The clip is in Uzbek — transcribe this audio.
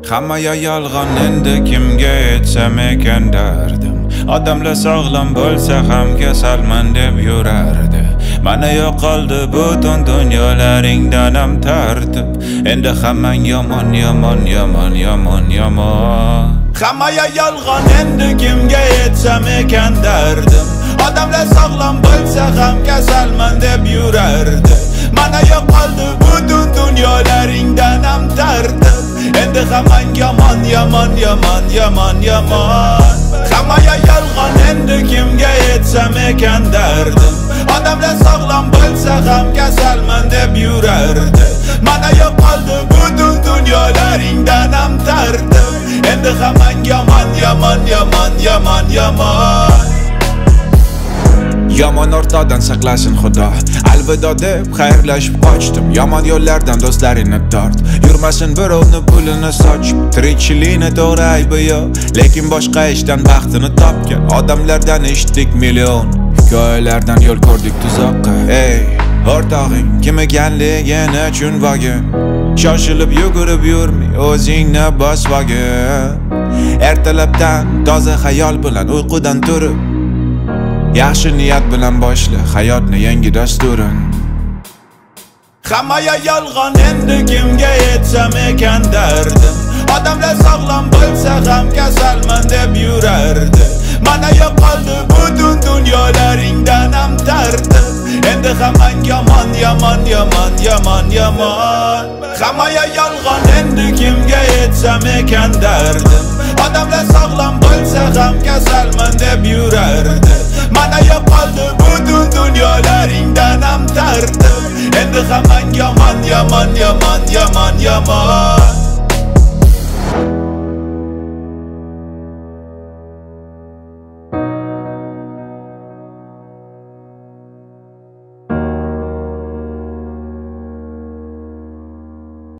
Hammaga yolg'on endi kimga aytsam ekan derdim. Odamlar sog'lom bo'lsa ham kasalman deb yurardi. Mana yo'qoldi butun dunyolaringdan ham tartib. Endi hammang yomon yomon yomon yomon yomon. Hammaga yolg'on endi kimga aytsam ekan derdim. Odamlar sog'lom bo'lsa ham kasalman deb yurardi. Mana yo'qoldi butun dunyolaringdan ham tartib. Endi hammang yomon yomon yomon yomon yomon. Hammaga yolg'on endi kimga aytsam ekan derdim. Odamlar sog'lom bo'lsa ham kasalman deb yurardi. Mana yo'qoldi butun dunyolaringdan ham tartib. Endi hammang yomon yomon yomon yomon yomon. Yomon o'rtadan saqlasin Xudo. Alvido deb xayrlashib qochdim. Yomon yo'llardan do'stlaringni tort. Yurmasin birovni pulini sochib. Tirikchilikni to'g'ri aybi yo'q, lekin boshqa ishdan baxtini topgan odamlardan eshitdik million. Hikoyalardan yo'l ko'rdik tuzoqqa. Ey, o'rtog'ing kim ekanligini tushunmagin. Shoshilib yugurib yurmay o'zingni bosmagin. Ertalabdan toza xayol bilan uyqudan turib, yaxshi niyat bilan boshla hayotni yangi dasturin. Hammaga yolg'on endi kimga aytsam ekan derdim. Odamlar sog'lom bo'lsa ham kasalman deb yurardi. Mana yo'qoldi butun dunyolaringdan ham tartib. Endi hammang yomon yomon yomon yomon yomon. Hammaga yolg'on endi kimga aytsam ekan derdim. Odamlar sog'lom bo'lsa ham kasalman deb yurardi. Mana yo'qoldi butun dunyolaringdan ham tartib. Endi hammang yomon yomon yomon yomon yomon.